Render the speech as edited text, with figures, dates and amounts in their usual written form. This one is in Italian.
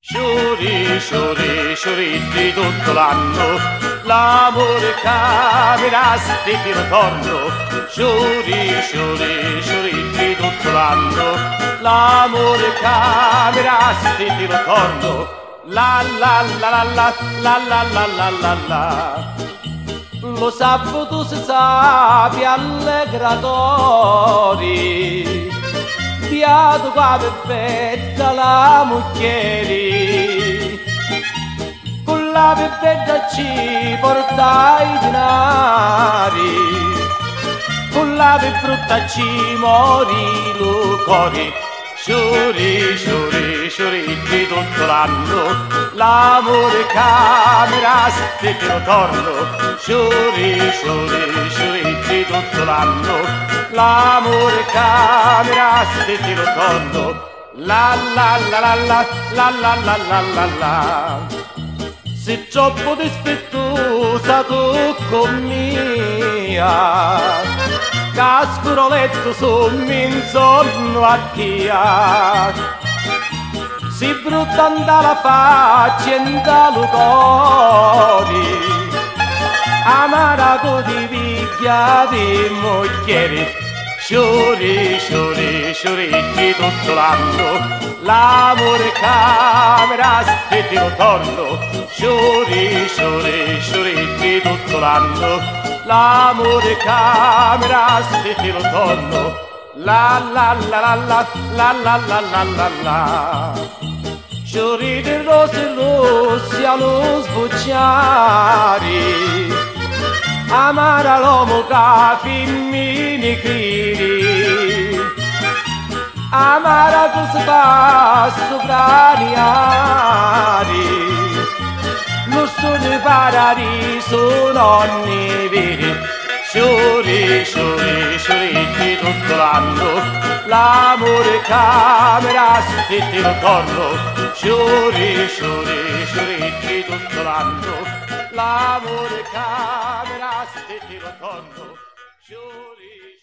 Sciuri, sciuri, sciuritti tutto l'anno, l'amore camera di ritorno. Sciuri, sciuri, sciuritti tutto l'anno, l'amore camera di ritorno. La la la la la la la la la la la. Lo sabato si sapi allegratori, beato qua perfetta la mucchieri, con la perfetta ci porta i denari, con la più brutta ci mori lo cori. Sciuri, sciuri, sciuritti tutto l'anno, l'amore camera di ritorno. Sciuri, sciuri, sciuritti tutto l'anno, l'amore camera di ritorno. La la la la la la la la la la la. Se troppo dispettosa tu con mia, cascuro letto sommi insonno a tia, si brutta la faccia e lo cori, amara tu di viglia di moglieri. Sciuri, sciuri, sciuritti tutto l'anno, l'amore camera di ritorno. Sciuri, sciuri, sciuritti tutto l'anno, l'amore camera di ritorno. La la la la la la la la la la la. Sciuri di rose rossi allo sbocciare, amara l'uomo che femmini criri, amara tu si fa sopra gli ari, lo sole paradiso nonni veri. Sciuri, sciuri, sciuritti tutto l'anno, l'amore camera di ritorno. Sciuri, sciuri, sciuritti tutto l'anno, l'amore camera di ritorno. Sciuri.